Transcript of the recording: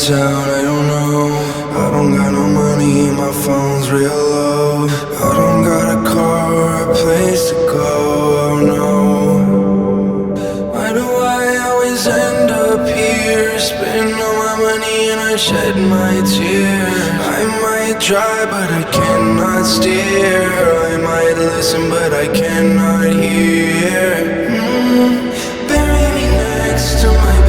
town, I don't know. I don't got no money, my phone's real low. I don't got a car or a place to go, oh no. Why do I always end up here? Spend all my money and I shed my tears. I might drive but I cannot steer. I might listen but I cannot hear. Bury me next to my